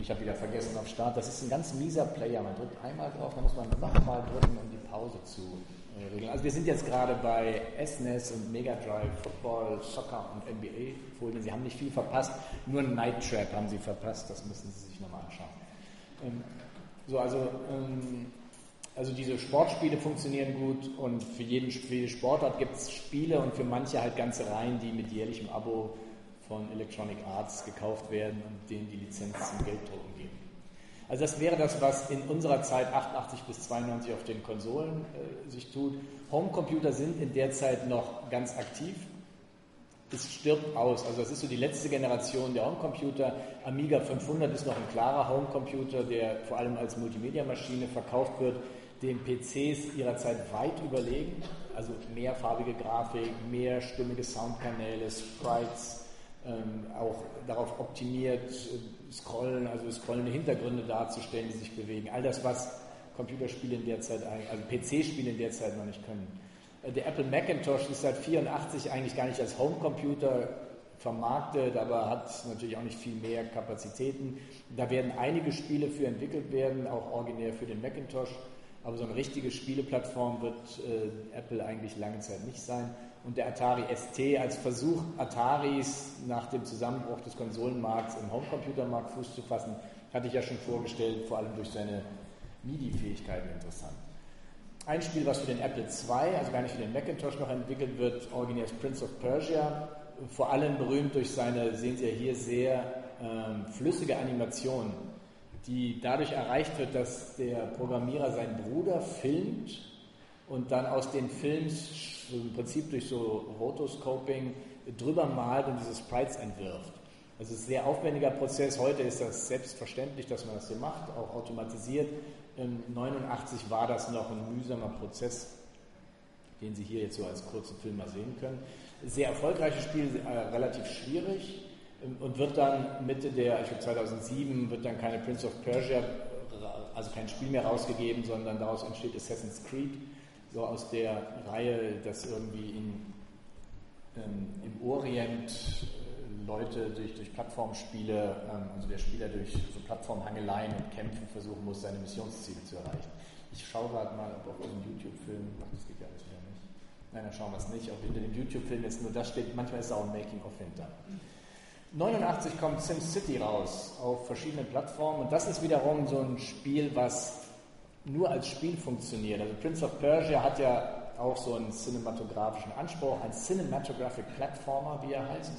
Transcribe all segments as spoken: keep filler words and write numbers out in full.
ich habe wieder vergessen auf Start. Das ist ein ganz mieser Player. Man drückt einmal drauf, dann muss man nochmal drücken, um die Pause zu äh, regeln. Also wir sind jetzt gerade bei S N E S und Mega Drive, Football, Soccer und N B A-Folien. Sie haben nicht viel verpasst, nur ein Night Trap haben Sie verpasst. Das müssen Sie sich nochmal anschauen. Ähm, so, also, ähm, also diese Sportspiele funktionieren gut und für jeden für jede Sportart gibt es Spiele und für manche halt ganze Reihen, die mit jährlichem Abo von Electronic Arts gekauft werden und denen die Lizenz zum Gelddrucken geben. Also das wäre das, was in unserer Zeit achtundachtzig bis zweiundneunzig auf den Konsolen äh, sich tut. Homecomputer sind in der Zeit noch ganz aktiv. Es stirbt aus. Also das ist so die letzte Generation der Homecomputer. Amiga fünfhundert ist noch ein klarer Homecomputer, der vor allem als Multimedia-Maschine verkauft wird, den P Cs ihrer Zeit weit überlegen. Also mehrfarbige Grafik, mehrstimmige Soundkanäle, Sprites, Ähm, auch darauf optimiert, äh, scrollen, also scrollende Hintergründe darzustellen, die sich bewegen. All das, was Computerspiele in der Zeit, also P C-Spiele in der Zeit noch nicht können. Äh, der Apple Macintosh ist seit neunzehnhundertvierundachtzig eigentlich gar nicht als Homecomputer vermarktet, aber hat natürlich auch nicht viel mehr Kapazitäten. Da werden einige Spiele für entwickelt werden, auch originär für den Macintosh, aber so eine richtige Spieleplattform wird äh, Apple eigentlich lange Zeit nicht sein. Und der Atari S T als Versuch, Ataris nach dem Zusammenbruch des Konsolenmarkts im Homecomputermarkt Fuß zu fassen, hatte ich ja schon vorgestellt, vor allem durch seine MIDI-Fähigkeiten interessant. Ein Spiel, was für den Apple zwei, also gar nicht für den Macintosh noch entwickelt wird, originär ist Prince of Persia, vor allem berühmt durch seine, sehen Sie ja hier, sehr ähm, flüssige Animation, die dadurch erreicht wird, dass der Programmierer seinen Bruder filmt und dann aus den Films im Prinzip durch so Rotoscoping drüber malt und diese Sprites entwirft. Das ist ein sehr aufwendiger Prozess. Heute ist das selbstverständlich, dass man das hier macht, auch automatisiert. neunundachtzig war das noch ein mühsamer Prozess, den Sie hier jetzt so als kurzen Film mal sehen können. Sehr erfolgreiches Spiel, äh, relativ schwierig und wird dann Mitte der, ich glaube zweitausendsieben, wird dann keine Prince of Persia, also kein Spiel mehr rausgegeben, sondern daraus entsteht Assassin's Creed, so aus der Reihe, dass irgendwie in, ähm, im Orient äh, Leute durch, durch Plattformspiele, ähm, also der Spieler durch so Plattformhangeleien und Kämpfen versuchen muss, seine Missionsziele zu erreichen. Ich schaue gerade mal, ob auf diesem YouTube-Film, ach, das geht ja alles wieder nicht. Nein, dann schauen wir es nicht, ob hinter dem YouTube-Film jetzt nur das steht, manchmal ist auch ein Making-of hinter. neunundachtzig kommt SimCity raus auf verschiedenen Plattformen und das ist wiederum so ein Spiel, was nur als Spiel funktioniert. Also Prince of Persia hat ja auch so einen cinematografischen Anspruch, ein Cinematographic Platformer, wie er heißt,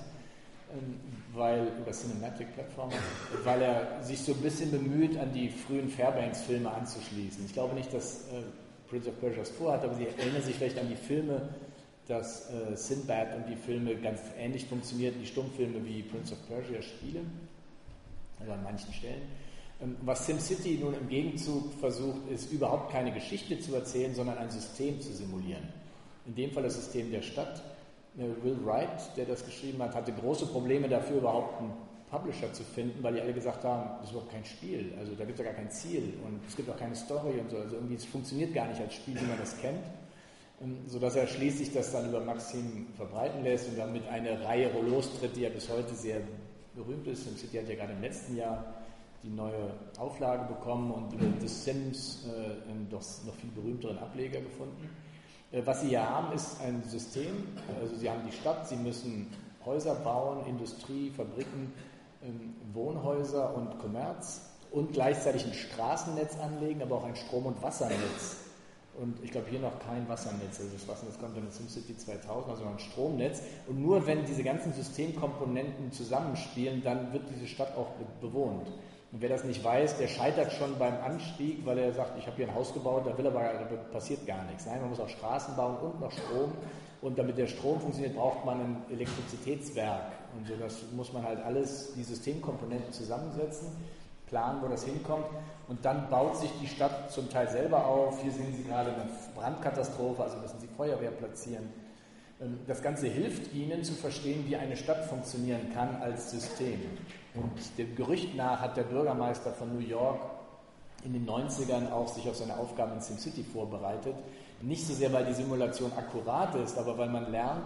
weil, oder Cinematic Platformer, weil er sich so ein bisschen bemüht, an die frühen Fairbanks-Filme anzuschließen. Ich glaube nicht, dass äh, Prince of Persia es vorhat, aber Sie erinnern sich vielleicht an die Filme, dass äh, Sinbad und die Filme ganz ähnlich funktionierten, die Stummfilme wie Prince of Persia Spiele, also an manchen Stellen. Was SimCity nun im Gegenzug versucht, ist überhaupt keine Geschichte zu erzählen, sondern ein System zu simulieren. In dem Fall das System der Stadt. Will Wright, der das geschrieben hat, hatte große Probleme dafür, überhaupt einen Publisher zu finden, weil die alle gesagt haben, das ist überhaupt kein Spiel, also da gibt es ja gar kein Ziel und es gibt auch keine Story und so, also irgendwie es funktioniert gar nicht als Spiel, wie man das kennt, sodass er schließlich das dann über Maxim verbreiten lässt und dann mit einer Reihe lostritt, die ja bis heute sehr berühmt ist. SimCity hat ja gerade im letzten Jahr die neue Auflage bekommen und über The Sims äh, einen doch noch viel berühmteren Ableger gefunden. Äh, was Sie hier haben, ist ein System, also Sie haben die Stadt, Sie müssen Häuser bauen, Industrie, Fabriken, ähm, Wohnhäuser und Kommerz und gleichzeitig ein Straßennetz anlegen, aber auch ein Strom- und Wassernetz. Und ich glaube hier noch kein Wassernetz, also das Wassernetz kommt dann in SimCity zweitausend, also ein Stromnetz. Und nur wenn diese ganzen Systemkomponenten zusammenspielen, dann wird diese Stadt auch bewohnt. Und wer das nicht weiß, der scheitert schon beim Anstieg, weil er sagt, ich habe hier ein Haus gebaut, da will aber, da passiert gar nichts. Nein, man muss auch Straßen bauen und noch Strom. Und damit der Strom funktioniert, braucht man ein Elektrizitätswerk. Und so das muss man halt alles, die Systemkomponenten zusammensetzen, planen, wo das hinkommt. Und dann baut sich die Stadt zum Teil selber auf. Hier sehen Sie gerade eine Brandkatastrophe, also müssen Sie Feuerwehr platzieren. Das Ganze hilft Ihnen zu verstehen, wie eine Stadt funktionieren kann als System. Und dem Gerücht nach hat der Bürgermeister von New York in den neunzigern auch sich auf seine Aufgaben in SimCity vorbereitet. Nicht so sehr, weil die Simulation akkurat ist, aber weil man lernt,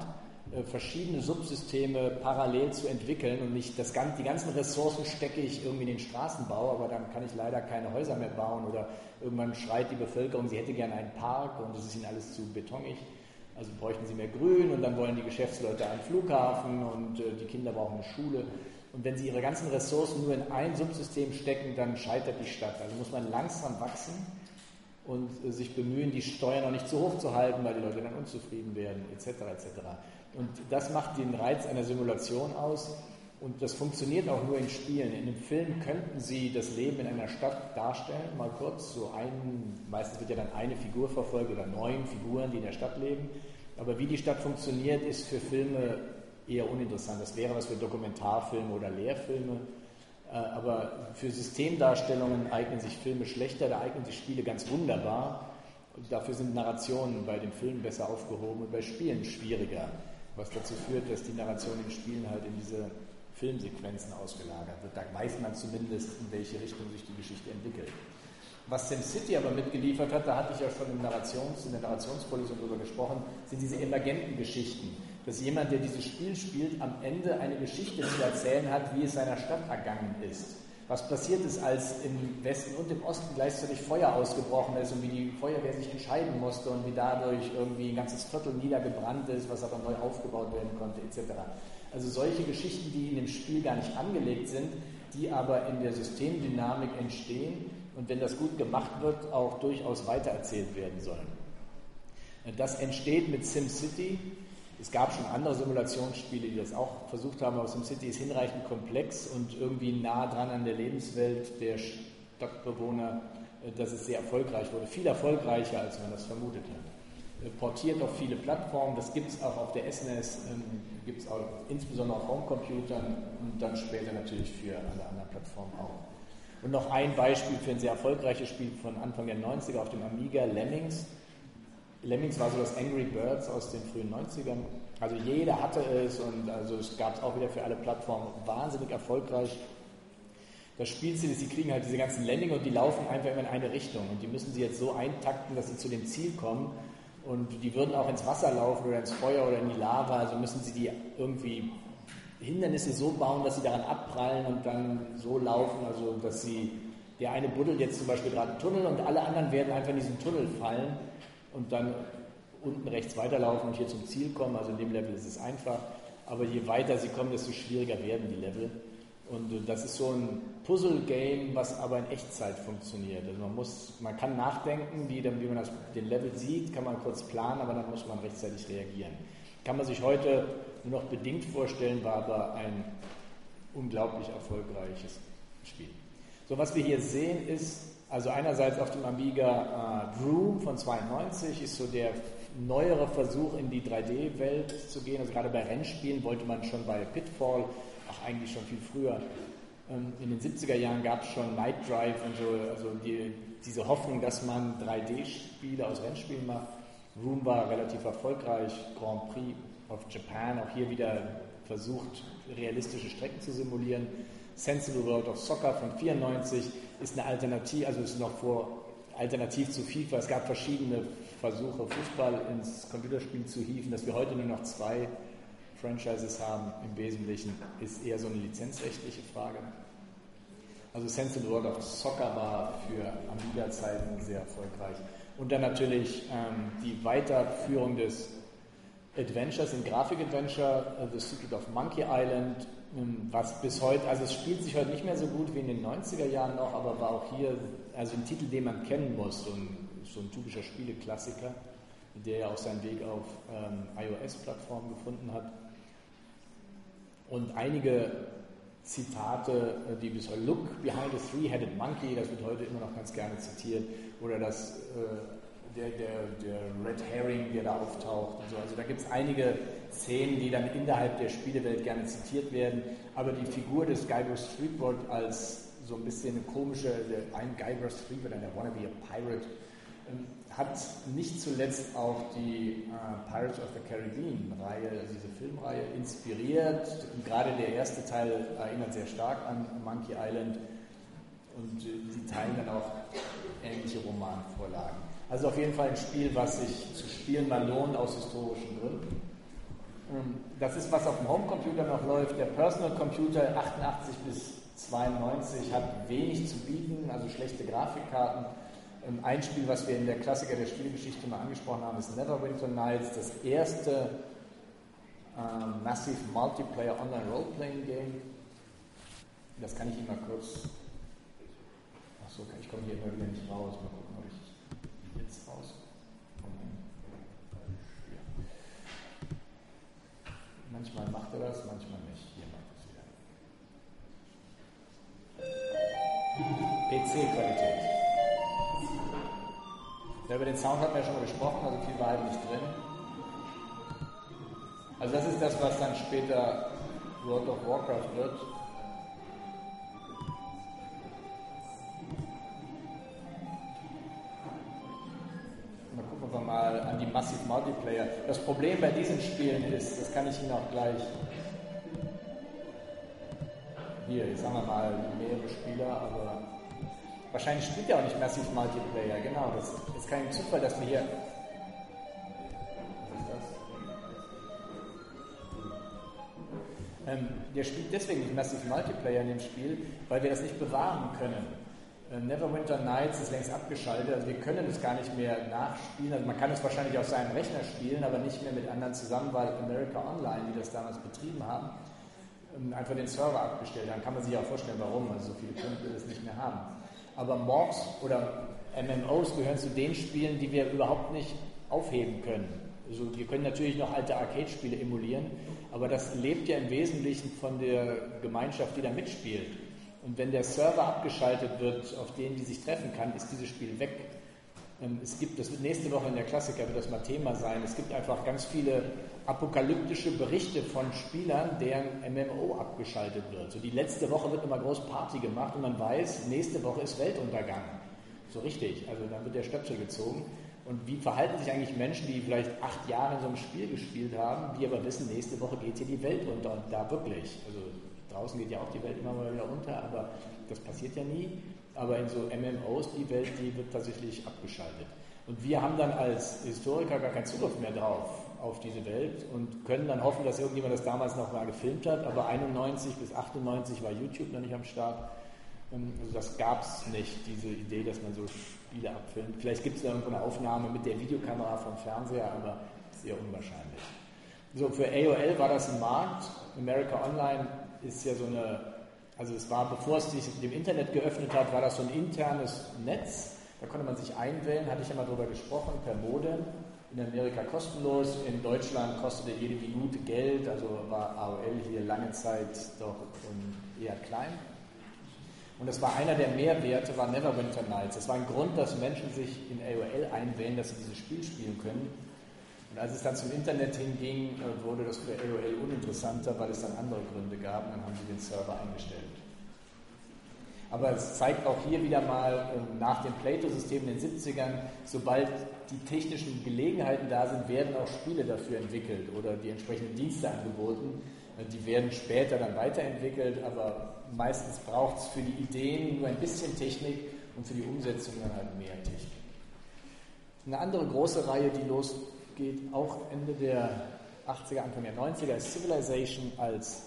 äh, verschiedene Subsysteme parallel zu entwickeln und nicht das, die ganzen Ressourcen stecke ich irgendwie in den Straßenbau, aber dann kann ich leider keine Häuser mehr bauen oder irgendwann schreit die Bevölkerung, sie hätte gerne einen Park und das ist ihnen alles zu betonig. Also bräuchten sie mehr Grün und dann wollen die Geschäftsleute einen Flughafen und äh, die Kinder brauchen eine Schule. Und wenn sie ihre ganzen Ressourcen nur in ein Subsystem stecken, dann scheitert die Stadt. Also muss man langsam wachsen und äh, sich bemühen, die Steuern auch nicht zu hoch zu halten, weil die Leute dann unzufrieden werden, et cetera et cetera. Und das macht den Reiz einer Simulation aus und das funktioniert auch nur in Spielen. In einem Film könnten Sie das Leben in einer Stadt darstellen, mal kurz, so einen, meistens wird ja dann eine Figur verfolgt oder neun Figuren, die in der Stadt leben. Aber wie die Stadt funktioniert, ist für Filme eher uninteressant. Das wäre was für Dokumentarfilme oder Lehrfilme. Aber für Systemdarstellungen eignen sich Filme schlechter, da eignen sich Spiele ganz wunderbar. Und dafür sind Narrationen bei den Filmen besser aufgehoben und bei Spielen schwieriger. Was dazu führt, dass die Narration in Spielen halt in diese Filmsequenzen ausgelagert wird. Da weiß man zumindest, in welche Richtung sich die Geschichte entwickelt. Was SimCity aber mitgeliefert hat, da hatte ich ja schon im Narrations, in der Narrationsvorlesung darüber gesprochen, sind diese emergenten Geschichten. Dass jemand, der dieses Spiel spielt, am Ende eine Geschichte zu erzählen hat, wie es seiner Stadt ergangen ist. Was passiert ist, als im Westen und im Osten gleichzeitig Feuer ausgebrochen ist und wie die Feuerwehr sich entscheiden musste und wie dadurch irgendwie ein ganzes Viertel niedergebrannt ist, was aber neu aufgebaut werden konnte, et cetera. Also solche Geschichten, die in dem Spiel gar nicht angelegt sind, die aber in der Systemdynamik entstehen und wenn das gut gemacht wird, auch durchaus weitererzählt werden sollen. Das entsteht mit SimCity. Es gab schon andere Simulationsspiele, die das auch versucht haben, aber SimCity ist hinreichend komplex und irgendwie nah dran an der Lebenswelt der Stadtbewohner, dass es sehr erfolgreich wurde. Viel erfolgreicher, als man das vermutet hat. Portiert auf viele Plattformen, das gibt es auch auf der S N E S, ähm, gibt es auch insbesondere auf Homecomputern und dann später natürlich für alle anderen Plattformen auch. Und noch ein Beispiel für ein sehr erfolgreiches Spiel von Anfang der neunziger auf dem Amiga, Lemmings. Lemmings war so das Angry Birds aus den frühen neunzigern. Also jeder hatte es und also es gab es auch wieder für alle Plattformen, wahnsinnig erfolgreich. Das Spielziel ist, sie kriegen halt diese ganzen Lemminge und die laufen einfach immer in eine Richtung und die müssen sie jetzt so eintakten, dass sie zu dem Ziel kommen und die würden auch ins Wasser laufen oder ins Feuer oder in die Lava, also müssen sie die irgendwie Hindernisse so bauen, dass sie daran abprallen und dann so laufen, also dass sie, der eine buddelt jetzt zum Beispiel gerade einen Tunnel und alle anderen werden einfach in diesen Tunnel fallen und dann unten rechts weiterlaufen und hier zum Ziel kommen. Also in dem Level ist es einfach, aber je weiter sie kommen, desto schwieriger werden die Level. Und das ist so ein Puzzle-Game, was aber in Echtzeit funktioniert. Also man muss, man kann nachdenken, wie, dann, wie man das, den Level sieht, kann man kurz planen, aber dann muss man rechtzeitig reagieren. Kann man sich heute nur noch bedingt vorstellen, war aber ein unglaublich erfolgreiches Spiel. So, was wir hier sehen ist, also einerseits auf dem Amiga äh, Vroom von zweiundneunzig ist so der neuere Versuch in die drei D-Welt zu gehen. Also gerade bei Rennspielen wollte man schon bei Pitfall, auch eigentlich schon viel früher, ähm, in den siebziger Jahren gab es schon Night Drive und so, also die, diese Hoffnung, dass man drei D-Spiele aus Rennspielen macht. Vroom war relativ erfolgreich, Grand Prix of Japan, auch hier wieder versucht, realistische Strecken zu simulieren. Sensible World of Soccer von vierundneunzig ist eine Alternative, also ist noch vor alternativ zu FIFA. Es gab verschiedene Versuche, Fußball ins Computerspiel zu hieven. Dass wir heute nur noch zwei Franchises haben, im Wesentlichen, ist eher so eine lizenzrechtliche Frage. Also Sensible World of Soccer war für Amiga-Zeiten sehr erfolgreich. Und dann natürlich ähm, die Weiterführung des Adventures in Grafik-Adventure, uh, The Secret of Monkey Island, ähm, was bis heute, also es spielt sich heute nicht mehr so gut wie in den neunziger Jahren noch, aber war auch hier also ein Titel, den man kennen muss, so ein, so ein typischer Spieleklassiker, der ja auch seinen Weg auf ähm, iOS-Plattformen gefunden hat. Und einige Zitate, die bis heute, Look behind a three-headed monkey, das wird heute immer noch ganz gerne zitiert, oder das, äh, der, der, der Red Herring, der da auftaucht und so. Also da gibt es einige Szenen, die dann innerhalb der Spielewelt gerne zitiert werden, aber die Figur des Guybrush Threepwood als so ein bisschen eine komische, der, ein Guybrush Threepwood, der wanna be a pirate, ähm, hat nicht zuletzt auch die äh, Pirates of the Caribbean-Reihe, also diese Filmreihe, inspiriert. Und gerade der erste Teil erinnert sehr stark an Monkey Island und äh, sie teilen dann auch ähnliche Romanvorlagen. Also auf jeden Fall ein Spiel, was sich zu spielen mal lohnt aus historischen Gründen. Das ist, was auf dem Homecomputer noch läuft. Der Personal Computer achtundachtzig bis zweiundneunzig hat wenig zu bieten, also schlechte Grafikkarten. Ein Spiel, was wir in der Klassiker der Spielgeschichte mal angesprochen haben, ist Neverwinter Nights, das erste ähm, Massive Multiplayer Online Role-Playing Game. Das kann ich Ihnen mal kurz... Achso, ich komme hier immer wieder nicht raus. Mal gucken, ob ich jetzt rauskomme. Ja. Manchmal macht er das, manchmal nicht. Hier macht er es wieder. P C-Qualität. Ja, über den Sound hatten wir ja schon mal gesprochen, also viel war halt nicht drin. Also das ist das, was dann später World of Warcraft wird. Mal gucken, ob wir mal an die Massive Multiplayer. Das Problem bei diesen Spielen ist, das kann ich Ihnen auch gleich... Hier, jetzt haben wir mal mehrere Spieler, aber... Wahrscheinlich spielt er auch nicht Massive Multiplayer, genau. Das ist kein Zufall, dass wir hier... Was ist das? Ähm, der spielt deswegen nicht Massive Multiplayer in dem Spiel, weil wir das nicht bewahren können. Ähm, Neverwinter Nights ist längst abgeschaltet, also wir können es gar nicht mehr nachspielen. Also man kann es wahrscheinlich auf seinem Rechner spielen, aber nicht mehr mit anderen zusammen, weil America Online, die das damals betrieben haben, ähm, einfach den Server abgestellt haben. Kann man sich auch vorstellen, warum. Also so viele können wir das nicht mehr haben. Aber Morgs oder M M Os gehören zu den Spielen, die wir überhaupt nicht aufheben können. Also wir können natürlich noch alte Arcade-Spiele emulieren, aber das lebt ja im Wesentlichen von der Gemeinschaft, die da mitspielt. Und wenn der Server abgeschaltet wird, auf den die sich treffen kann, ist dieses Spiel weg. Es gibt, das wird nächste Woche in der Klassiker wird das mal Thema sein, es gibt einfach ganz viele apokalyptische Berichte von Spielern, deren M M O abgeschaltet wird. So die letzte Woche wird immer groß Party gemacht und man weiß, nächste Woche ist Weltuntergang. So richtig, also dann wird der Stöpsel gezogen. Und wie verhalten sich eigentlich Menschen, die vielleicht acht Jahre in so einem Spiel gespielt haben, die aber wissen, nächste Woche geht hier die Welt unter und da wirklich. Also draußen geht ja auch die Welt immer mal wieder unter, aber das passiert ja nie. Aber in so M M Os, die Welt, die wird tatsächlich abgeschaltet. Und wir haben dann als Historiker gar keinen Zugriff mehr drauf, auf diese Welt und können dann hoffen, dass irgendjemand das damals noch mal gefilmt hat, aber einundneunzig bis achtundneunzig war YouTube noch nicht am Start. Also das gab es nicht, diese Idee, dass man so Spiele abfilmt. Vielleicht gibt es da irgendwo eine Aufnahme mit der Videokamera vom Fernseher, aber sehr unwahrscheinlich. So, für A O L war das ein Markt. America Online ist ja so eine, also es war, bevor es sich dem Internet geöffnet hat, war das so ein internes Netz. Da konnte man sich einwählen, hatte ich ja mal drüber gesprochen, per Modem. In Amerika kostenlos, in Deutschland kostete jede Minute Geld, also war A O L hier lange Zeit doch eher klein. Und das war einer der Mehrwerte, war Neverwinter Nights. Das war ein Grund, dass Menschen sich in A O L einwählen, dass sie dieses Spiel spielen können. Und als es dann zum Internet hinging, wurde das für A O L uninteressanter, weil es dann andere Gründe gab. Dann haben sie den Server eingestellt. Aber es zeigt auch hier wieder mal, nach dem Plato-System in den siebzigern, sobald die technischen Gelegenheiten da sind, werden auch Spiele dafür entwickelt oder die entsprechenden Dienste angeboten. Die werden später dann weiterentwickelt, aber meistens braucht es für die Ideen nur ein bisschen Technik und für die Umsetzung dann halt mehr Technik. Eine andere große Reihe, die losgeht, auch Ende der achtziger, Anfang der neunziger, ist Civilization als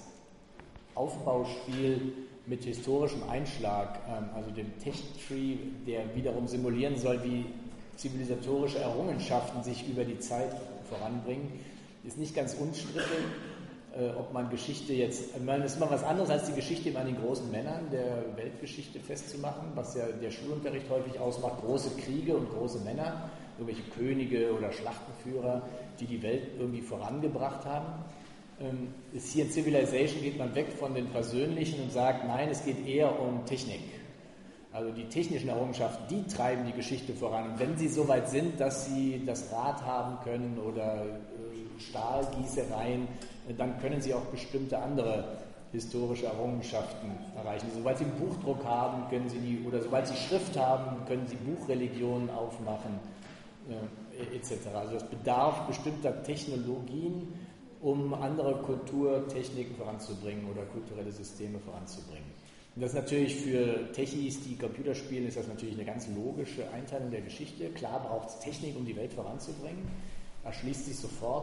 Aufbauspiel mit historischem Einschlag, also dem Tech-Tree, der wiederum simulieren soll, wie zivilisatorische Errungenschaften sich über die Zeit voranbringen. Ist nicht ganz unstrittig, ob man Geschichte jetzt, ich meine, das ist immer was anderes als die Geschichte an den großen Männern der Weltgeschichte festzumachen, was ja der Schulunterricht häufig ausmacht, große Kriege und große Männer, irgendwelche Könige oder Schlachtenführer, die die Welt irgendwie vorangebracht haben. Ist hier in Civilization geht man weg von den Persönlichen und sagt, nein, es geht eher um Technik. Also die technischen Errungenschaften, die treiben die Geschichte voran. Und wenn sie so weit sind, dass sie das Rad haben können oder Stahlgießereien, dann können sie auch bestimmte andere historische Errungenschaften erreichen. Sobald sie einen Buchdruck haben, können sie die, oder sobald sie Schrift haben, können sie Buchreligionen aufmachen, äh, et cetera. Also es bedarf bestimmter Technologien, um andere Kulturtechniken voranzubringen oder kulturelle Systeme voranzubringen. Und das ist natürlich für Techies, die Computer spielen, ist das natürlich eine ganz logische Einteilung der Geschichte. Klar braucht es Technik, um die Welt voranzubringen. Erschließt sich sofort.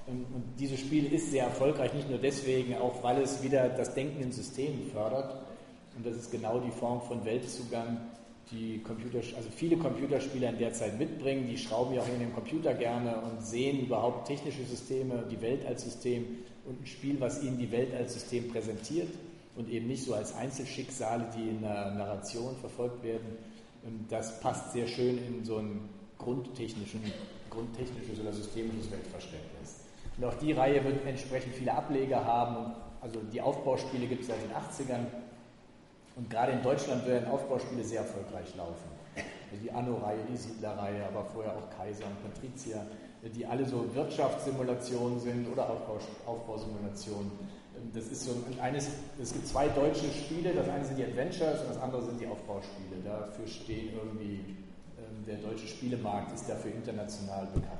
Und dieses Spiel ist sehr erfolgreich, nicht nur deswegen, auch weil es wieder das Denken in Systemen fördert. Und das ist genau die Form von Weltzugang, die Computer, also viele Computerspieler in der Zeit mitbringen. Die schrauben ja auch in den Computer gerne und sehen überhaupt technische Systeme, die Welt als System und ein Spiel, was ihnen die Welt als System präsentiert und eben nicht so als Einzelschicksale, die in einer Narration verfolgt werden. Das passt sehr schön in so ein grundtechnischen, grundtechnisches oder systemisches Weltverständnis. Und auch die Reihe wird entsprechend viele Ableger haben. Also die Aufbauspiele gibt es seit den achtzigern. Und gerade in Deutschland werden Aufbauspiele sehr erfolgreich laufen. Also die Anno-Reihe, die Siedler-Reihe, aber vorher auch Kaiser und Patrizier, die alle so Wirtschaftssimulationen sind oder Aufbau, Aufbausimulationen. Das ist so eines, es gibt zwei deutsche Spiele, das eine sind die Adventures und das andere sind die Aufbauspiele. Dafür stehen irgendwie, der deutsche Spielemarkt ist dafür international bekannt.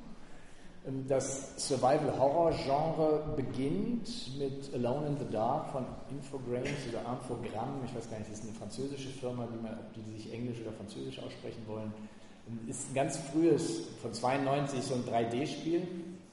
Das Survival-Horror-Genre beginnt mit Alone in the Dark von Infogrames oder Infogramm, ich weiß gar nicht, das ist eine französische Firma, wie man, ob die sich Englisch oder Französisch aussprechen wollen. Ist ein ganz frühes, von zweiundneunzig, so ein drei D-Spiel.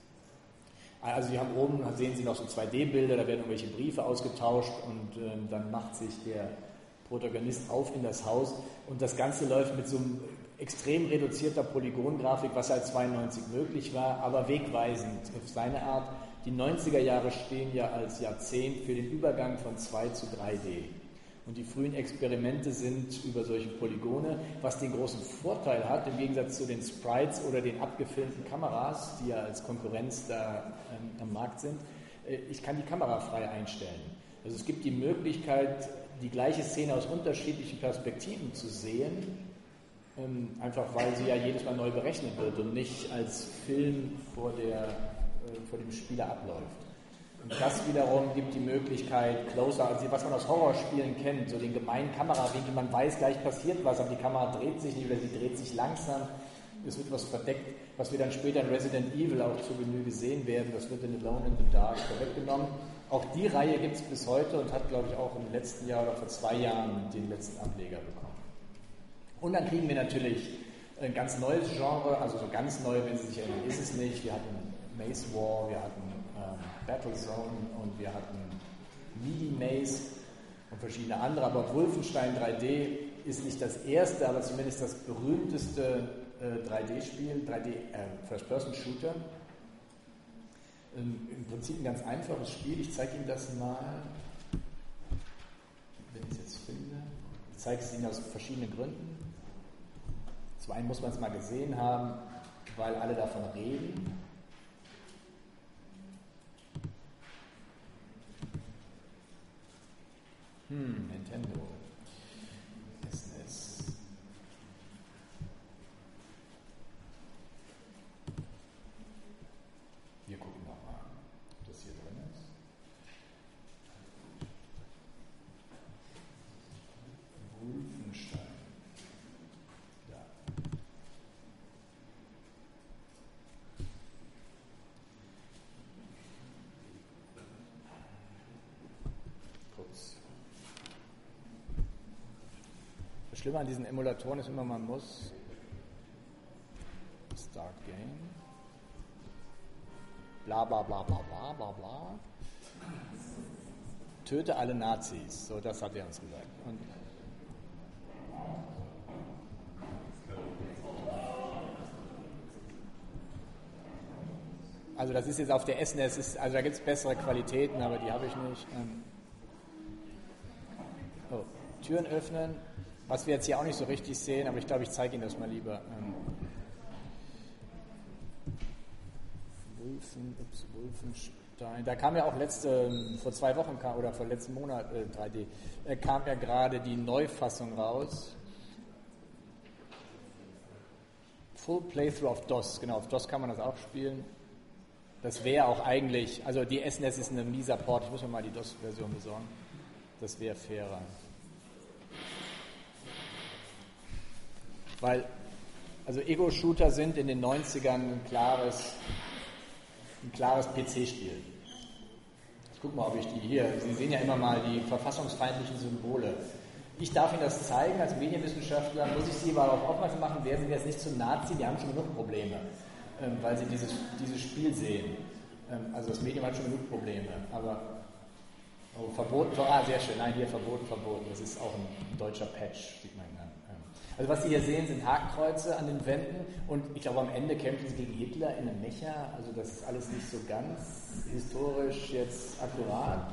Also Sie haben oben, sehen Sie noch so zwei D-Bilder, da werden irgendwelche Briefe ausgetauscht und äh, dann macht sich der Protagonist auf in das Haus und das Ganze läuft mit so einem extrem reduzierter Polygongrafik, was halt zweiundneunzig möglich war, aber wegweisend auf seine Art. Die neunziger Jahre stehen ja als Jahrzehnt für den Übergang von zwei zu drei D. Und die frühen Experimente sind über solche Polygone, was den großen Vorteil hat, im Gegensatz zu den Sprites oder den abgefilmten Kameras, die ja als Konkurrenz da ähm, am Markt sind. Äh, ich kann die Kamera frei einstellen. Also es gibt die Möglichkeit, die gleiche Szene aus unterschiedlichen Perspektiven zu sehen, ähm, einfach weil sie ja jedes Mal neu berechnet wird und nicht als Film vor, der, äh, vor dem Spieler abläuft. Und das wiederum gibt die Möglichkeit, closer, also was man aus Horrorspielen kennt, so den gemeinen Kamerawinkel, man weiß, gleich passiert was, aber die Kamera dreht sich nicht oder sie dreht sich langsam, es wird was verdeckt, was wir dann später in Resident Evil auch zu Genüge sehen werden, das wird in Alone in the Dark vorweggenommen. Auch die Reihe gibt es bis heute und hat, glaube ich, auch im letzten Jahr oder vor zwei Jahren den letzten Ableger bekommen. Und dann kriegen wir natürlich ein ganz neues Genre, also so ganz neu, wenn Sie sich erinnern, ist es nicht. Wir hatten Maze War, wir hatten ähm, Battlezone und wir hatten Midi Maze und verschiedene andere, aber Wolfenstein drei D ist nicht das erste, aber zumindest das berühmteste äh, drei D-Spiel, drei D äh, First-Person-Shooter. Ähm, Im Prinzip ein ganz einfaches Spiel. Ich zeige Ihnen das mal, wenn ich es jetzt finde. Ich zeige es Ihnen aus verschiedenen Gründen. Zum einen muss man es mal gesehen haben, weil alle davon reden. Hm, Nintendo. S N E S. Wir gucken nochmal, ob das hier drin ist. Wolfenstein. Da. Kurz. Das Schlimme an diesen Emulatoren ist immer, man muss Start Game, bla bla bla bla bla bla bla, töte alle Nazis, so das hat er uns gesagt. Und also das ist jetzt auf der S N E S, ist, also da gibt es bessere Qualitäten, aber die habe ich nicht. Ähm oh, Türen öffnen. Was wir jetzt hier auch nicht so richtig sehen, aber ich glaube, ich zeige Ihnen das mal lieber. Ähm, Wolfen, ups, Wolfenstein. Da kam ja auch letzte, vor zwei Wochen kam, oder vor letzten Monat äh, drei D, äh, kam ja gerade die Neufassung raus. Full Playthrough auf DOS, genau, auf DOS kann man das auch spielen. Das wäre auch eigentlich, also die S N E S ist ein mieser Port, ich muss mir mal die DOS-Version besorgen. Das wäre fairer. Weil, also Ego-Shooter sind in den neunzigern ein klares, ein klares P C-Spiel. Ich gucke mal, ob ich die hier, Sie sehen ja immer mal die verfassungsfeindlichen Symbole. Ich darf Ihnen das zeigen, als Medienwissenschaftler muss ich Sie aber darauf aufmerksam machen, werden Sie jetzt nicht zum Nazi, die haben schon genug Probleme, weil Sie dieses, dieses Spiel sehen. Ähm, also das Medium hat schon genug Probleme, aber oh, verboten, ah, sehr schön, nein, hier verboten, verboten, das ist auch ein, ein deutscher Patch, sieht man dann. Also was Sie hier sehen, sind Hakenkreuze an den Wänden und ich glaube am Ende kämpfen Sie gegen Hitler in einem Mecha, also das ist alles nicht so ganz historisch jetzt akkurat.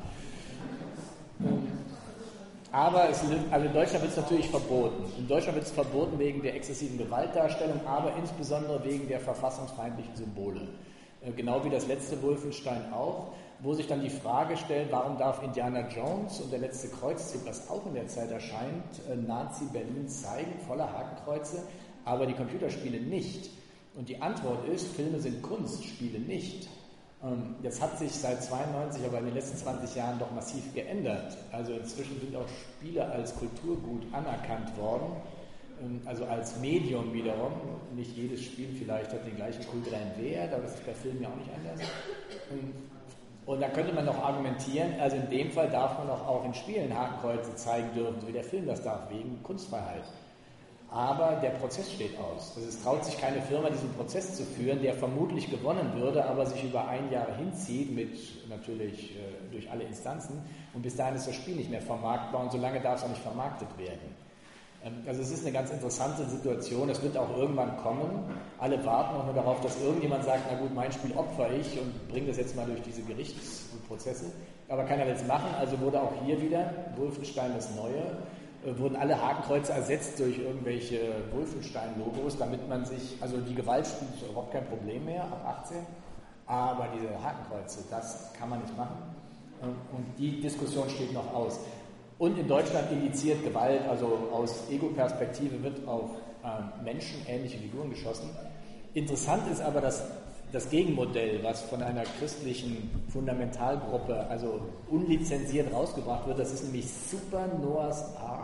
Aber es, also in Deutschland wird es natürlich verboten. In Deutschland wird es verboten wegen der exzessiven Gewaltdarstellung, aber insbesondere wegen der verfassungsfeindlichen Symbole. Genau wie das letzte Wolfenstein auch, wo sich dann die Frage stellt, warum darf Indiana Jones und der letzte Kreuzzug, das auch in der Zeit erscheint, Nazi-Berlin zeigen, voller Hakenkreuze, aber die Computerspiele nicht. Und die Antwort ist, Filme sind Kunst, Spiele nicht. Das hat sich seit zweiundneunzig, aber in den letzten zwanzig Jahren doch massiv geändert. Also inzwischen sind auch Spiele als Kulturgut anerkannt worden, also als Medium wiederum. Nicht jedes Spiel vielleicht hat den gleichen kulturellen Wert, aber das ist bei Filmen ja auch nicht anders. Und da könnte man noch argumentieren, also in dem Fall darf man doch auch in Spielen Hakenkreuze zeigen dürfen, so wie der Film das darf, wegen Kunstfreiheit. Aber der Prozess steht aus. Also es traut sich keine Firma, diesen Prozess zu führen, der vermutlich gewonnen würde, aber sich über ein Jahr hinzieht, mit natürlich äh, durch alle Instanzen. Und bis dahin ist das Spiel nicht mehr vermarktbar und solange darf es auch nicht vermarktet werden. Ähm, also es ist eine ganz interessante Situation. Es wird auch irgendwann kommen. Alle warten auch nur darauf, dass irgendjemand sagt, na gut, mein Spiel opfer ich und bringe das jetzt mal durch diese Gerichtsprozesse. Aber keiner will es machen. Also wurde auch hier wieder Wolfenstein das Neue. Wurden alle Hakenkreuze ersetzt durch irgendwelche Wolfenstein-Logos, damit man sich, also die Gewalt spielt überhaupt kein Problem mehr, ab achtzehn, aber diese Hakenkreuze, das kann man nicht machen und die Diskussion steht noch aus. Und in Deutschland indiziert Gewalt, also aus Ego-Perspektive wird auf äh, menschenähnliche Figuren geschossen. Interessant ist aber, dass das Gegenmodell, was von einer christlichen Fundamentalgruppe, also unlizenziert rausgebracht wird, das ist nämlich Super Noah's Ark.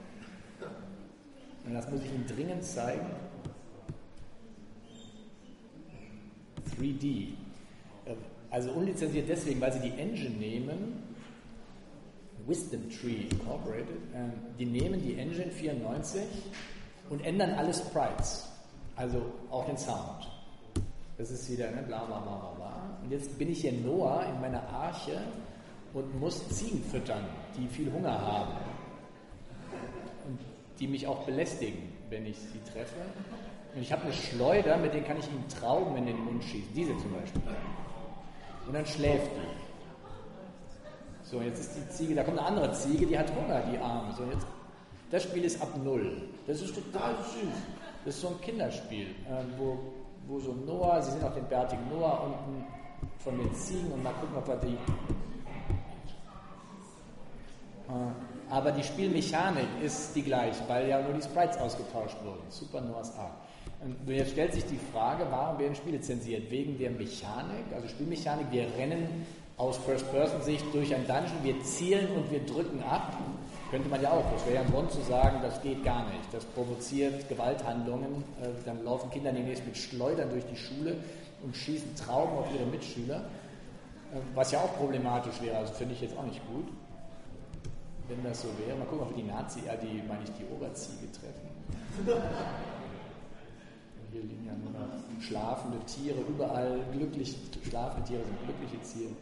Und das muss ich Ihnen dringend zeigen. drei D. Also unlizenziert deswegen, weil sie die Engine nehmen, Wisdom Tree Incorporated, die nehmen die Engine vierundneunzig und ändern alle Sprites, also auch den Sound. Das ist wieder, ne, bla bla bla bla. Und jetzt bin ich hier Noah in meiner Arche und muss Ziegen füttern, die viel Hunger haben. Und die mich auch belästigen, wenn ich sie treffe. Und ich habe eine Schleuder, mit der kann ich ihnen Trauben in den Mund schießen. Diese zum Beispiel. Und dann schläft die. So, jetzt ist die Ziege, da kommt eine andere Ziege, die hat Hunger, die Arme. So, jetzt, das Spiel ist ab null. Das ist total süß. Das ist so ein Kinderspiel, äh, wo wo so Noah, Sie sehen auch den bärtigen Noah unten von den Ziegen und mal gucken, ob wir die... Aber die Spielmechanik ist die gleiche, weil ja nur die Sprites ausgetauscht wurden. Super Noah's Ark. Und jetzt stellt sich die Frage, warum werden Spiele zensiert? Wegen der Mechanik, also Spielmechanik, wir rennen aus First-Person-Sicht durch ein Dungeon, wir zielen und wir drücken ab. Könnte man ja auch, das wäre ja ein Grund zu sagen, das geht gar nicht. Das provoziert Gewalthandlungen. Dann laufen Kinder demnächst mit Schleudern durch die Schule und schießen Trauben auf ihre Mitschüler. Was ja auch problematisch wäre, also finde ich jetzt auch nicht gut, wenn das so wäre. Mal gucken, ob wir die Nazi, ja, die, meine ich, die Oberziege treffen. Hier liegen ja nur noch schlafende Tiere, überall glücklich, schlafende Tiere sind glückliche Tiere.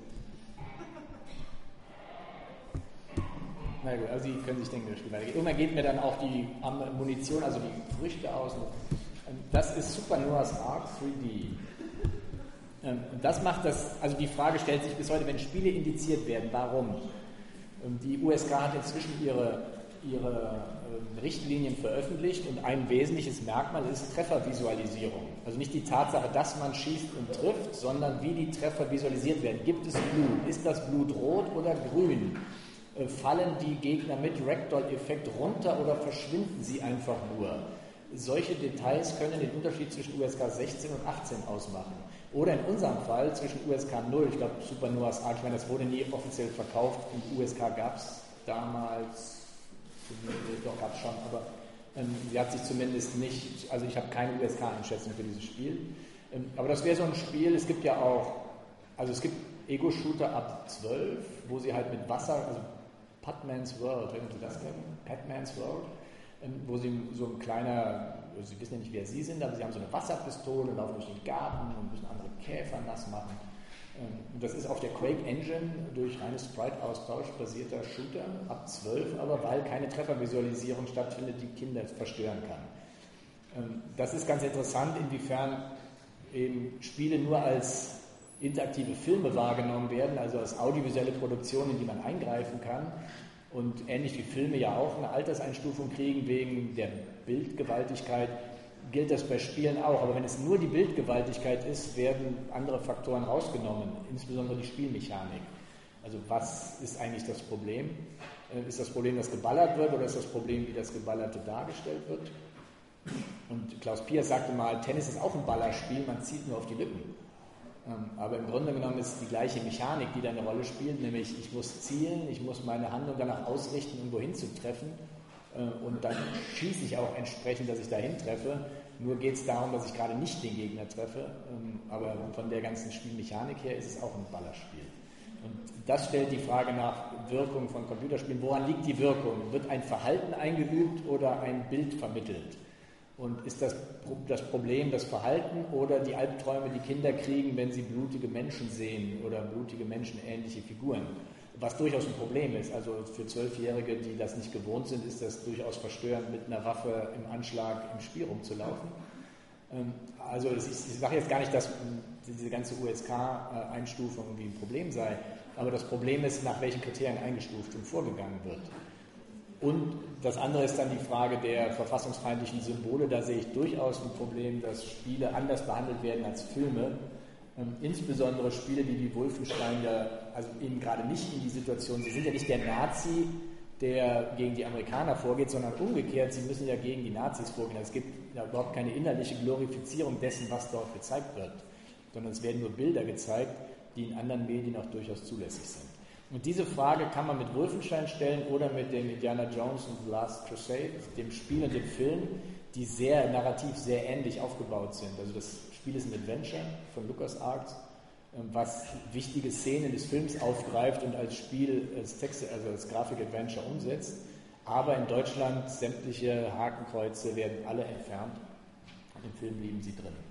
Na gut, also Sie können sich denken, wie das Spiel weitergeht. Irgendwann geht mir dann auch die Munition, also die Früchte aus. Das ist Super Noah's Ark drei D. Und das macht das, also die Frage stellt sich bis heute, wenn Spiele indiziert werden, warum? Die U S K hat inzwischen ihre, ihre Richtlinien veröffentlicht und ein wesentliches Merkmal ist Treffervisualisierung. Also nicht die Tatsache, dass man schießt und trifft, sondern wie die Treffer visualisiert werden. Gibt es Blut? Ist das Blut rot oder grün? Fallen die Gegner mit Ragdoll-Effekt runter oder verschwinden sie einfach nur? Solche Details können den Unterschied zwischen U S K sechzehn und achtzehn ausmachen. Oder in unserem Fall zwischen U S K null, ich glaube Super Noah's Ark, ich meine, das wurde nie offiziell verkauft und U S K gab es damals, doch gab es schon, aber ähm, sie hat sich zumindest nicht, also ich habe keine U S K-Einschätzung für dieses Spiel. Ähm, aber das wäre so ein Spiel, es gibt ja auch, also es gibt Ego-Shooter ab zwölf, wo sie halt mit Wasser, also Patman's World, wenn Sie das kennen, Patman's World, wo Sie so ein kleiner, Sie wissen ja nicht, wer Sie sind, aber Sie haben so eine Wasserpistole, laufen durch den Garten und müssen andere Käfer nass machen. Das ist auf der Quake Engine durch reines Sprite-Austausch basierter Shooter, ab zwölf aber, weil keine Treffervisualisierung stattfindet, die Kinder verstören kann. Das ist ganz interessant, inwiefern eben Spiele nur als interaktive Filme wahrgenommen werden, also als audiovisuelle Produktionen, in die man eingreifen kann und ähnlich wie Filme ja auch eine Alterseinstufung kriegen wegen der Bildgewaltigkeit, gilt das bei Spielen auch. Aber wenn es nur die Bildgewaltigkeit ist, werden andere Faktoren rausgenommen, insbesondere die Spielmechanik. Also was ist eigentlich das Problem? Ist das Problem, dass geballert wird, oder ist das Problem, wie das Geballerte dargestellt wird? Und Klaus Piers sagte mal, Tennis ist auch ein Ballerspiel, man zieht nur auf die Lippen. Aber im Grunde genommen ist die gleiche Mechanik, die da eine Rolle spielt, nämlich ich muss zielen, ich muss meine Handlung danach ausrichten, um wohin zu treffen, und dann schieße ich auch entsprechend, dass ich dahin treffe. Nur geht es darum, dass ich gerade nicht den Gegner treffe, aber von der ganzen Spielmechanik her ist es auch ein Ballerspiel. Und das stellt die Frage nach Wirkung von Computerspielen. Woran liegt die Wirkung? Wird ein Verhalten eingeübt oder ein Bild vermittelt? Und ist das das Problem das Verhalten oder die Albträume, die Kinder kriegen, wenn sie blutige Menschen sehen oder blutige menschenähnliche Figuren? Was durchaus ein Problem ist. Also für Zwölfjährige, die das nicht gewohnt sind, ist das durchaus verstörend, mit einer Waffe im Anschlag im Spiel rumzulaufen. Also ich sage jetzt gar nicht, dass diese ganze U S K-Einstufung irgendwie ein Problem sei, aber das Problem ist, nach welchen Kriterien eingestuft und vorgegangen wird. Und das andere ist dann die Frage der verfassungsfeindlichen Symbole. Da sehe ich durchaus ein Problem, dass Spiele anders behandelt werden als Filme. Ähm, insbesondere Spiele, die wie Wolfenstein ja, also eben gerade nicht in die Situation, sie sind ja nicht der Nazi, der gegen die Amerikaner vorgeht, sondern umgekehrt, sie müssen ja gegen die Nazis vorgehen. Also es gibt ja überhaupt keine innerliche Glorifizierung dessen, was dort gezeigt wird, sondern es werden nur Bilder gezeigt, die in anderen Medien auch durchaus zulässig sind. Und diese Frage kann man mit Wolfenstein stellen oder mit dem Indiana Jones und The Last Crusade, dem Spiel und dem Film, die sehr narrativ sehr ähnlich aufgebaut sind. Also das Spiel ist ein Adventure von LucasArts, was wichtige Szenen des Films aufgreift und als Spiel, als Text, also als Grafik-Adventure umsetzt. Aber in Deutschland sämtliche Hakenkreuze werden alle entfernt und im Film blieben sie drin.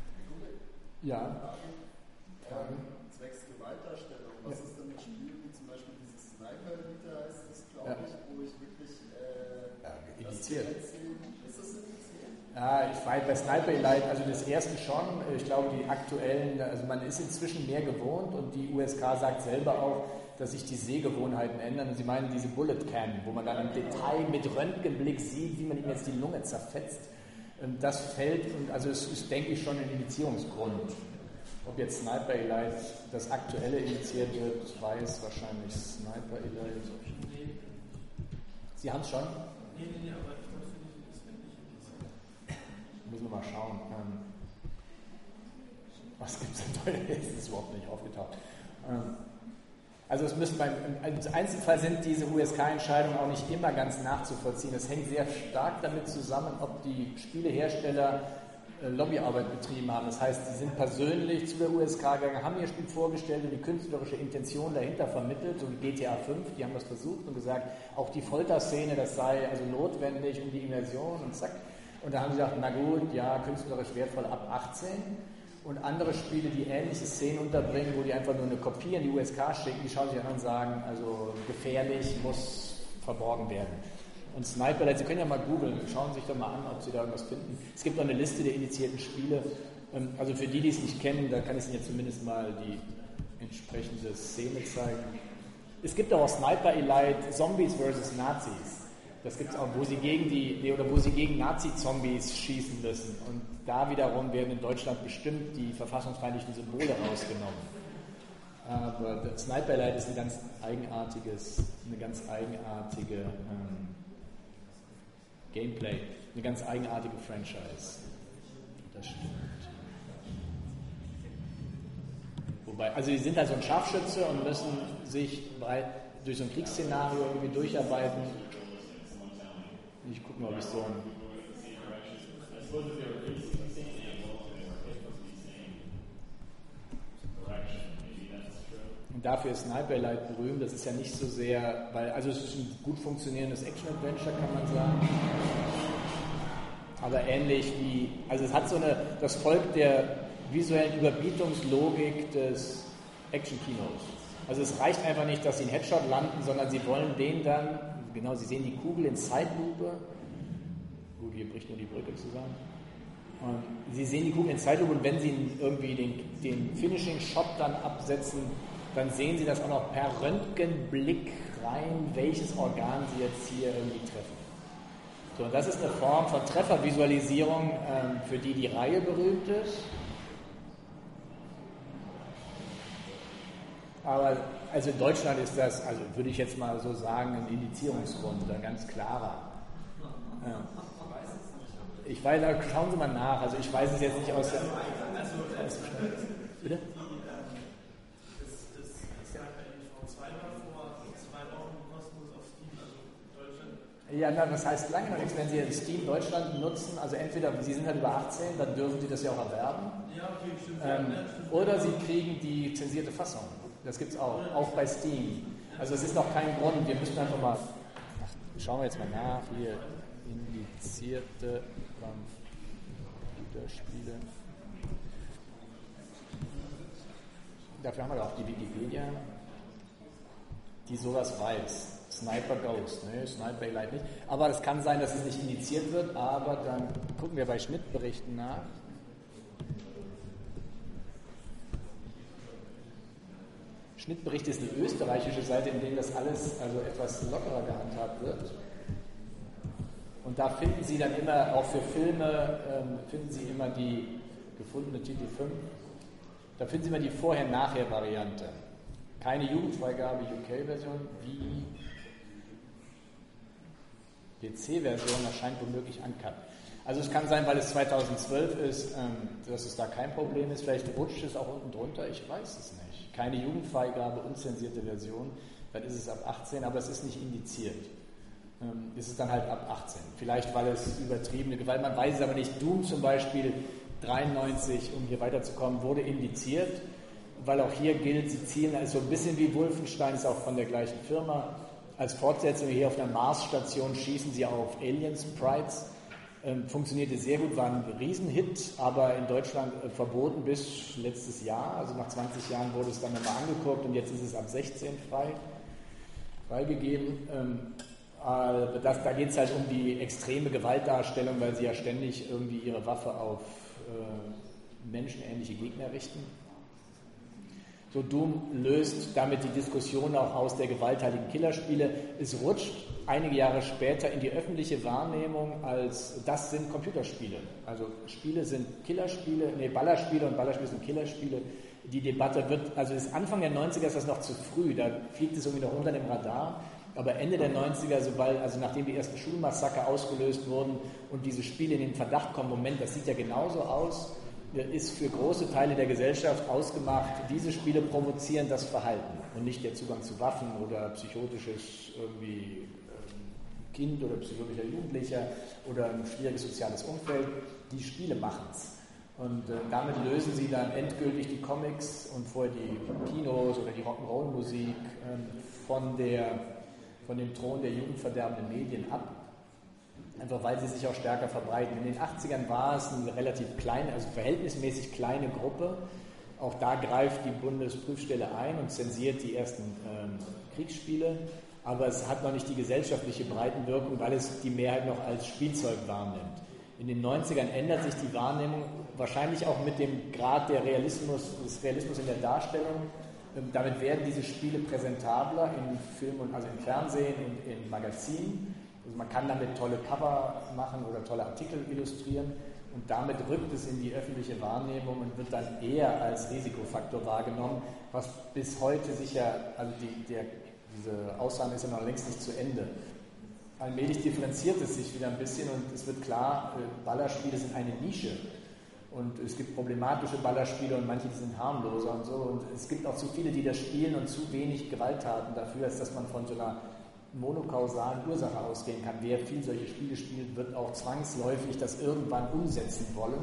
Ja. Fragen? Zwecks Gewaltdarstellung. Was ja. ist denn mit Spielen wie zum Beispiel dieses Sniper Elite heißt das, glaube ja. ich, wo ich wirklich äh, ja, das indiziert. Ist das indiziert? Ja, ich weiß bei Sniper Elite, also das erste schon, ich glaube die aktuellen, also man ist inzwischen mehr gewohnt und die U S K sagt selber auch, dass sich die Sehgewohnheiten ändern. Und sie meinen diese Bullet Cam, wo man dann im Detail mit Röntgenblick sieht, wie man ihm jetzt die Lunge zerfetzt. Das fällt, und also es ist, denke ich, schon ein Indizierungsgrund. Ob jetzt Sniper Elite das aktuelle indiziert wird, weiß wahrscheinlich Sniper Elite. Sie haben es schon? Nee, nee, nee, aber ich glaube, das wird nicht indiziert. Müssen wir mal schauen. Was gibt es denn da? Das ist überhaupt nicht aufgetaucht. Also es müssen beim, im Einzelfall sind diese U S K-Entscheidungen auch nicht immer ganz nachzuvollziehen. Es hängt sehr stark damit zusammen, ob die Spielehersteller äh, Lobbyarbeit betrieben haben. Das heißt, sie sind persönlich zu der U S K gegangen, haben ihr Spiel vorgestellt und die künstlerische Intention dahinter vermittelt, so wie G T A fünf, die haben das versucht und gesagt, auch die Folterszene, das sei also notwendig um die Immersion und zack. Und da haben sie gesagt, na gut, ja, künstlerisch wertvoll ab achtzehn. Und andere Spiele, die ähnliche Szenen unterbringen, wo die einfach nur eine Kopie in die U S K schicken, die schauen sich an und sagen, also gefährlich, muss verborgen werden. Und Sniper, Sie können ja mal googeln, schauen Sie sich doch mal an, ob Sie da irgendwas finden. Es gibt auch eine Liste der indizierten Spiele. Also für die, die es nicht kennen, da kann ich Ihnen jetzt zumindest mal die entsprechende Szene zeigen. Es gibt auch Sniper Elite Zombies versus Nazis. Das gibt es auch, wo sie gegen die, oder wo sie gegen Nazi-Zombies schießen müssen. Und da wiederum werden in Deutschland bestimmt die verfassungsfeindlichen Symbole rausgenommen. Aber Sniper Elite ist ein ganz eigenartiges, eine ganz eigenartige ähm, Gameplay, eine ganz eigenartige Franchise. Das stimmt. Wobei, also sie sind halt so ein Scharfschütze und müssen sich durch so ein Kriegsszenario irgendwie durcharbeiten. Ich gucke mal, ob ich so ein. Und dafür ist Sniper Elite berühmt. Das ist ja nicht so sehr, weil, also es ist ein gut funktionierendes Action-Adventure, kann man sagen. Aber ähnlich wie, also es hat so eine, das folgt der visuellen Überbietungslogik des Action-Kinos. Also es reicht einfach nicht, dass sie einen Headshot landen, sondern sie wollen den dann, genau, sie sehen die Kugel in Zeitlupe. Gut, hier bricht nur die Brücke zusammen. Und sie sehen die Kugel in Zeitlupe und wenn sie irgendwie den, den Finishing-Shot dann absetzen, dann sehen sie das auch noch per Röntgenblick rein, welches Organ sie jetzt hier irgendwie treffen. So, und das ist eine Form von Treffervisualisierung, ähm, für die die Reihe berühmt ist. Aber also in Deutschland ist das, also würde ich jetzt mal so sagen, ein Indizierungsgrund, ein ganz klarer. Ja. Ich weiß, schauen Sie mal nach, also ich weiß es jetzt nicht aus der... Aus, bitte? Ja, na, das heißt lange noch nichts, wenn Sie Steam Deutschland nutzen, also entweder Sie sind halt über achtzehn, dann dürfen Sie das ja auch erwerben, ähm, oder Sie kriegen die zensierte Fassung. Das gibt es auch, auch bei Steam. Also es ist noch kein Grund, wir müssen einfach mal, ach, schauen wir jetzt mal nach, hier, indizierte Computerspiele. Dafür haben wir doch die Wikipedia, die sowas weiß. Sniper Ghost, ne, Sniper Elite nicht. Aber es kann sein, dass es nicht indiziert wird, aber dann gucken wir bei Schnittberichten nach. Schnittbericht ist eine österreichische Seite, in der das alles also etwas lockerer gehandhabt wird. Und da finden Sie dann immer, auch für Filme, ähm, finden Sie immer die gefundene Titel fünf. Da finden Sie immer die Vorher-Nachher-Variante. Keine Jugendfreigabe, U K-Version, wie P C-Version erscheint womöglich uncut. Also es kann sein, weil es zweitausendzwölf ist, ähm, dass es da kein Problem ist. Vielleicht rutscht es auch unten drunter, ich weiß es nicht. Keine Jugendfreigabe, unzensierte Version, dann ist es ab achtzehn, aber es ist nicht indiziert. Ähm, ist es dann halt ab achtzehn. Vielleicht, weil es übertriebene Gewalt, man weiß es aber nicht. Doom zum Beispiel, dreiundneunzig, um hier weiterzukommen, wurde indiziert, weil auch hier gilt, sie zielen, also so ein bisschen wie Wolfenstein, ist auch von der gleichen Firma. Als Fortsetzung hier auf einer Mars-Station schießen sie auf Alien-Sprites. Ähm, funktionierte sehr gut, war ein Riesenhit, aber in Deutschland äh, verboten bis letztes Jahr. Also nach zwanzig Jahren wurde es dann nochmal angeguckt und jetzt ist es ab sechzehn frei, freigegeben. Ähm, äh, das, da geht es halt um die extreme Gewaltdarstellung, weil sie ja ständig irgendwie ihre Waffe auf äh, menschenähnliche Gegner richten. So, Doom löst damit die Diskussion auch aus der gewalttätigen Killerspiele. Es rutscht einige Jahre später in die öffentliche Wahrnehmung als, das sind Computerspiele. Also Spiele sind Killerspiele, nee, Ballerspiele und Ballerspiele sind Killerspiele. Die Debatte wird, also ist Anfang der neunziger ist das noch zu früh, da fliegt es irgendwie noch unter dem Radar. Aber Ende der neunziger, sobald, also nachdem die ersten Schulmassaker ausgelöst wurden und diese Spiele in den Verdacht kommen, Moment, das sieht ja genauso aus, ist für große Teile der Gesellschaft ausgemacht, diese Spiele provozieren das Verhalten und nicht der Zugang zu Waffen oder psychotisches irgendwie ähm, Kind oder psychotischer Jugendlicher oder ein schwieriges soziales Umfeld. Die Spiele machen es. Und äh, damit lösen sie dann endgültig die Comics und vorher die Kinos oder die Rock'n'Roll-Musik ähm, von, der, von dem Thron der jugendverderbenden Medien ab. Einfach weil sie sich auch stärker verbreiten. In den achtzigern war es eine relativ kleine, also verhältnismäßig kleine Gruppe. Auch da greift die Bundesprüfstelle ein und zensiert die ersten ähm, Kriegsspiele. Aber es hat noch nicht die gesellschaftliche Breitenwirkung, weil es die Mehrheit noch als Spielzeug wahrnimmt. In den neunzigern ändert sich die Wahrnehmung, wahrscheinlich auch mit dem Grad der Realismus, des Realismus in der Darstellung. Ähm, damit werden diese Spiele präsentabler in Film und also im Fernsehen und in Magazinen. Also man kann damit tolle Cover machen oder tolle Artikel illustrieren und damit rückt es in die öffentliche Wahrnehmung und wird dann eher als Risikofaktor wahrgenommen, was bis heute sicher, also die, der, diese Aussage ist ja noch längst nicht zu Ende. Allmählich differenziert es sich wieder ein bisschen und es wird klar, Ballerspiele sind eine Nische und es gibt problematische Ballerspiele und manche, die sind harmloser und so und es gibt auch zu viele, die das spielen und zu wenig Gewalttaten dafür, als dass man von so einer monokausalen Ursache ausgehen kann. Wer viel solche Spiele spielt, wird auch zwangsläufig das irgendwann umsetzen wollen.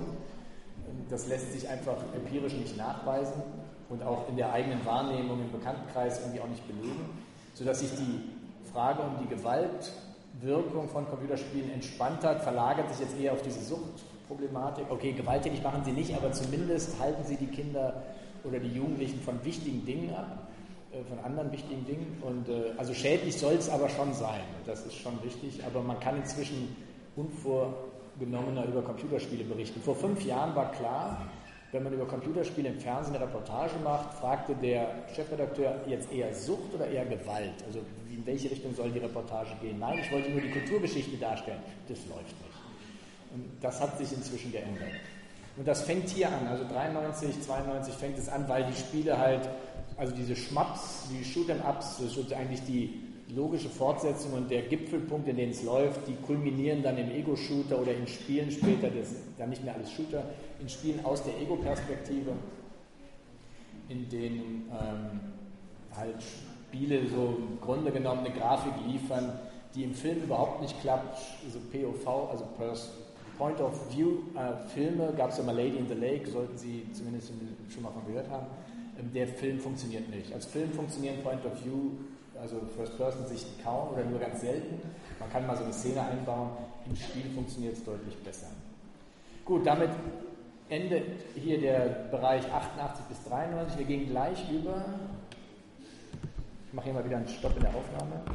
Das lässt sich einfach empirisch nicht nachweisen und auch in der eigenen Wahrnehmung im Bekanntenkreis irgendwie auch nicht belegen, sodass sich die Frage um die Gewaltwirkung von Computerspielen entspannt hat, verlagert sich jetzt eher auf diese Suchtproblematik. Okay, gewalttätig machen sie nicht, aber zumindest halten sie die Kinder oder die Jugendlichen von wichtigen Dingen ab, äh, von anderen wichtigen Dingen. Und äh, also schädlich soll es aber schon sein, das ist schon wichtig. Aber man kann inzwischen unvorgenommener über Computerspiele berichten. Vor fünf Jahren war klar, wenn man über Computerspiele im Fernsehen eine Reportage macht, fragte der Chefredakteur jetzt eher Sucht oder eher Gewalt? Also in welche Richtung soll die Reportage gehen? Nein, ich wollte nur die Kulturgeschichte darstellen. Das läuft nicht. Und das hat sich inzwischen geändert. Und das fängt hier an, also dreiundneunzig, zweiundneunzig fängt es an, weil die Spiele halt, also diese Schmaps, die Shoot'em-Ups, das ist eigentlich die logische Fortsetzung und der Gipfelpunkt, in dem es läuft, die kulminieren dann im Ego-Shooter oder in Spielen später, das ist dann nicht mehr alles Shooter, in Spielen aus der Ego-Perspektive, in denen ähm, halt Spiele so im Grunde genommen eine Grafik liefern, die im Film überhaupt nicht klappt, also P O V, also Point of View äh, Filme, gab es ja mal Lady in the Lake, sollten Sie zumindest schon mal von gehört haben, ähm, der Film funktioniert nicht. Als Film funktionieren Point of View, also First-Person-Sicht kaum oder nur ganz selten. Man kann mal so eine Szene einbauen, im Spiel funktioniert es deutlich besser. Gut, damit endet hier der Bereich achtundachtzig bis dreiundneunzig. Wir gehen gleich über. Ich mache hier mal wieder einen Stopp in der Aufnahme.